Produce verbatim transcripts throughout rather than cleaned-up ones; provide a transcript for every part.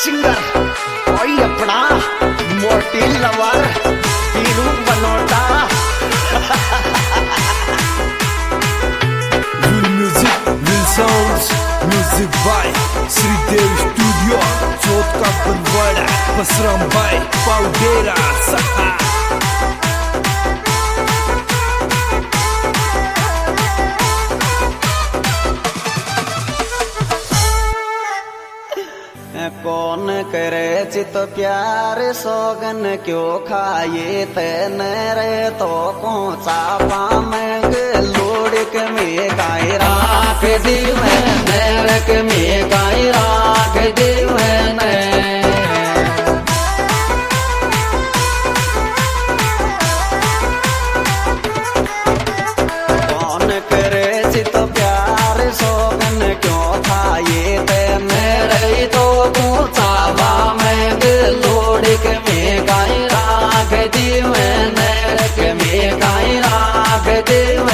Singer कोई अपना मोटी लवर Piru Banota. Will music, will sounds, music by Sridev Studio, Chot ka Banwada, Pasram by Paudera, Saha. कौन करे चित प्यार सोगन क्यों खाए तेन रे तो कौन चापा में लोड़क में गाय राख दिव नरक में गाय राख दिव कौन करे चित प्यार सोगन क्यों खाए तेन रे तो चावा में लोड़क में गाय राख दिव नरक में गाय राख दिव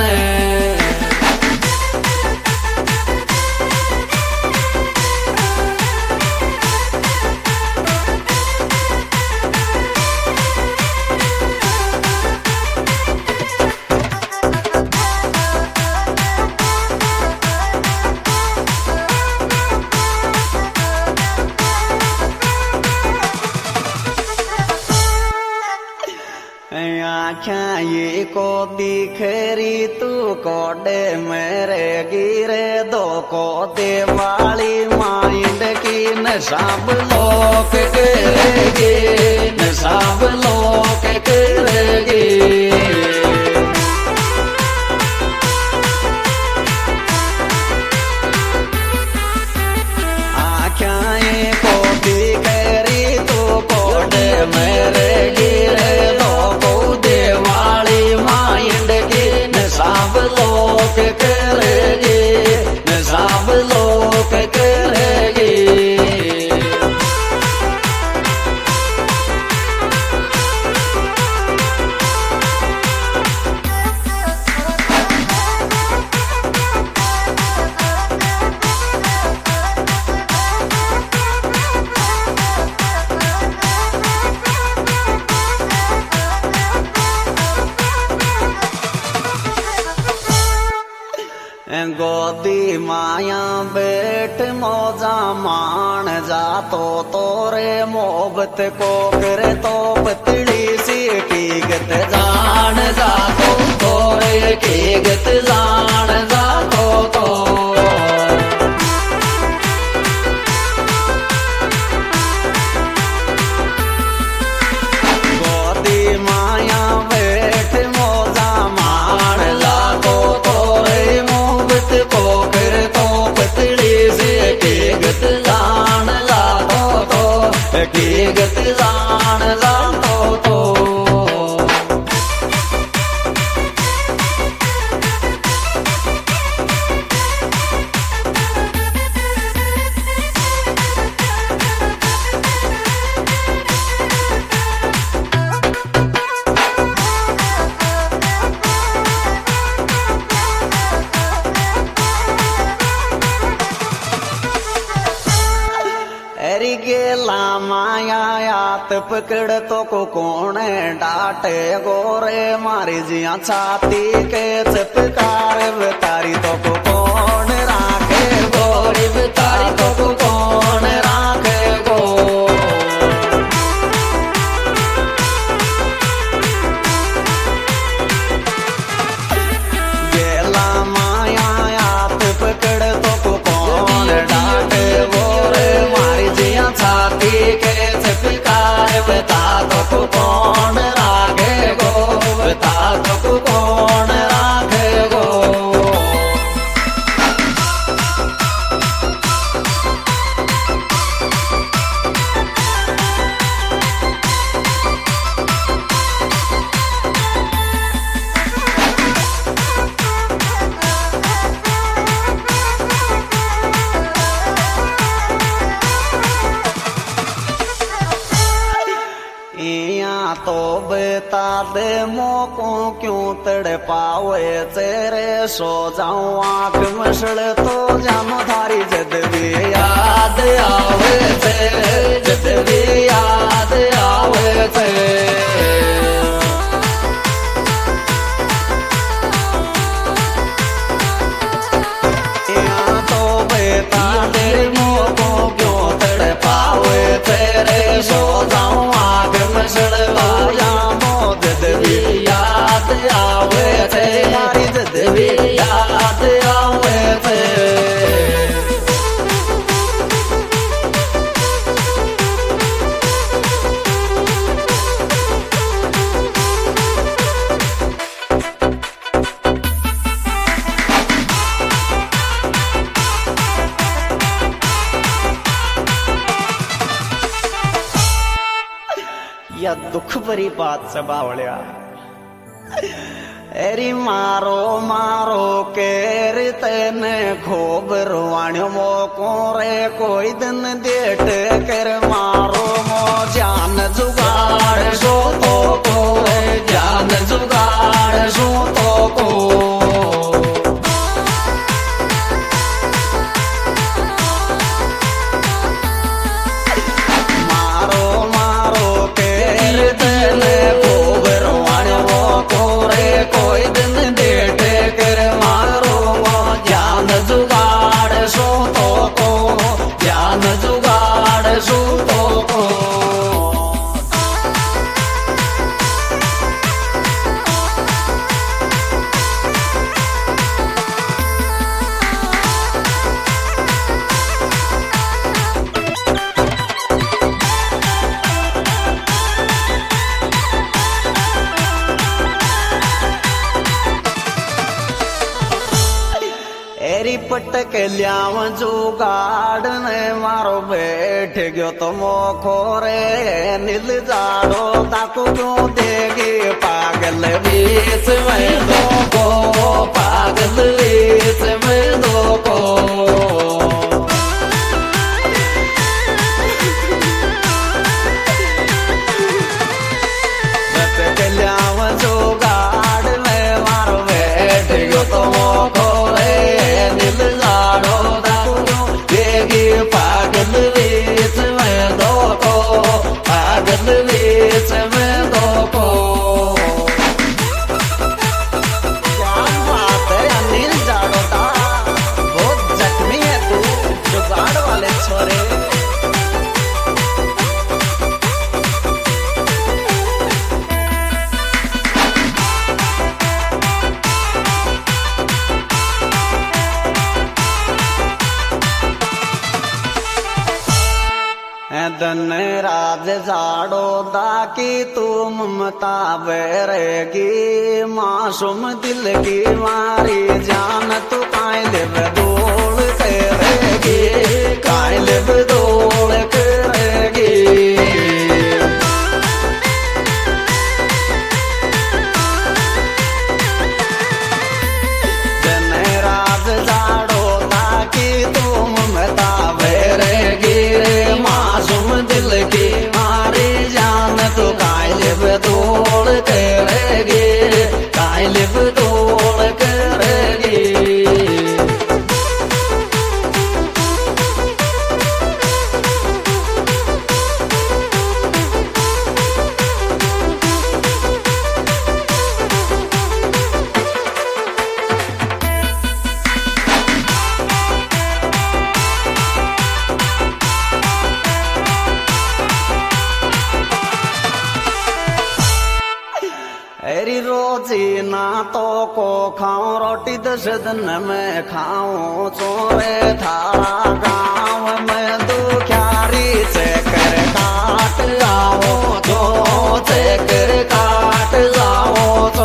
आख्या ये को दिखरी तू कोडे मेरे गिरे दो को देवाली माइंड की न सब लोग करेगी न सब लोग करेगी। आख्या ये को दिखरी तू कोडे मेरे गिरे सब लोग करेगी न सब लोग करेगी। गोदी माया बेट मौजा मान जा तो तोरे मोहब्बत को करे तो पतली सी की गत जान जा तो तोरे की गत जान जा तो तो गोदी माया बेट मौजा मान ला तो तोरे को कर तो पतली से की गत जान ला तो तो की गत जान ला तो तो गेला माया यात पकड़ तो को कौन डाटे गोरे मारी जिया छाती के चपकार तारी तो को कौन राखे गोरी तारी तो को कौन राखे गो। गेला माया यात पकड़ तो को कौन डाटे गोरे छाती के चपकार बता तो कौन राखे गो बता तो कौन राखे गो। तो बता दे मोको क्यों तड़ पावे तेरे सो जाऊं आंख मसड़ तो जानो थारी जद भी याद आवे तेरे या दुख भरी बात से बावलिया एरी मारो मारो केर तेने खूब रुवाण्यो मोको रे कोई दिन देट कर मारो मो जान जुगाड़ सो तो को जान जुगाड़ सो तो को मारो मारो केर तेने खूब रुवाण्यो मोको रे कोई दिन देट कर मारो मो जान जुगाड़ सो तो को जान जुगाड़ सो तो को एरी पटक लियाव जुगाड़ ने मारो बैठ गयो तो मोखो रे नील जाड़ो ताकू क्यों देगी पागल बीच में दो को पागल बीच में दो को पटक लियाव जुगाड़ ने मारो बैठ गयो तो मोखो पागल वेश में दो को पागल वेश में दो को क्या बात है अनिल जाड़ोता बहुत जख्मी है तू जुगाड़ वाले छोरे धन राज जाड़ो दाकी तू ममता बेरेगी मासूम दिल की मारी जान तू कायल बदोल करेगी कायल बदोल करेगी धन राज जाड़ो दाकी तू ममता बेरेगी मासूम दिल की मारी जान तो कायल बदोल करेगी कायल बदोल करेगी एरी रोजी ना तो को खाऊं रोटी दस दिन में खाऊं चोरे थारा गाँव में दुखियारी चेकर काट जाओ तो चेकर काट जाओ तो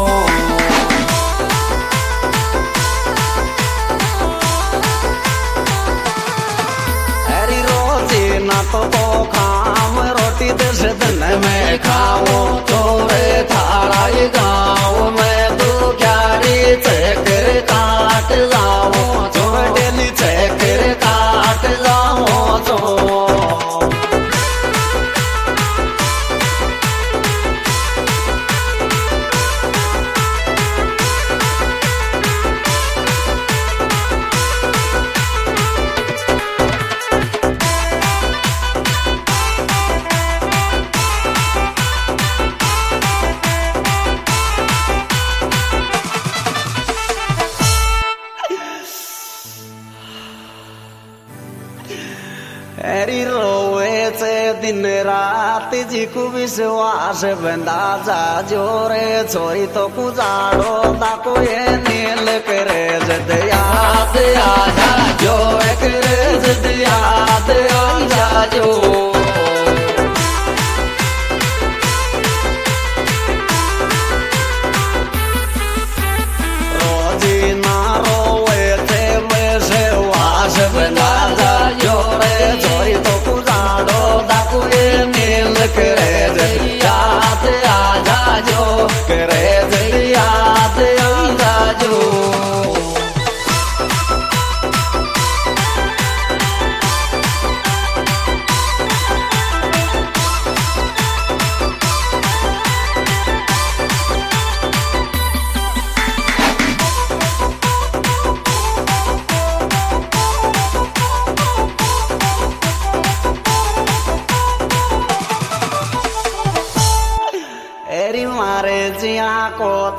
एरी रोजी ना तो को खाऊं रोटी दस दिन में खाऊं चोरे थारा गाँव में दुखियारी चेकर काट जाओ तो डेली चेकर काट जाओ तो एरी रोवे से दिन रात जी को विश्वास बंदा जा जोरे छोरी तो कुजाड़ो ताको ये नील करे जद याद आजा जो करे जद याद आजा जो रोजी ना रोवे थे वैसे वास बंदा जा जोरे छोरी तो कुजाड़ो ताको ये नील करे जद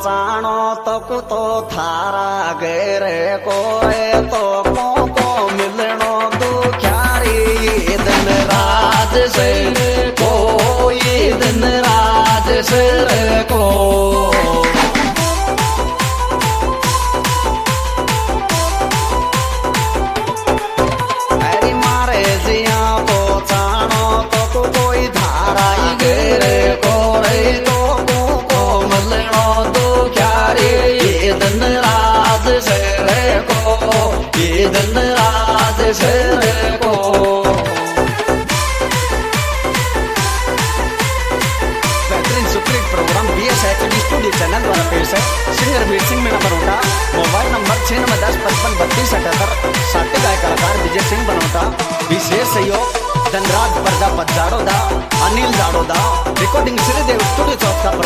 चाणो तो कुतो थारा गेरे कोरे तो को को मिलनो दुख्यारी ये दिन राज से को ये दिन राज से को बेहतरीन superhit programme B S H D studio channel द्वारा पेश है। Singer Veer Singh Meena Barota, mobile number छह नौ दस पचपन बत्तीस अठहत्तर। साथी गायक कलाकार विजय सिंह बनोटा। विशेष सहयोग धनराज प्रजापत जाड़ोदा, अनिल जाड़ोदा। रिकॉर्डिंग श्रीदेव स्टूडियो चौथ का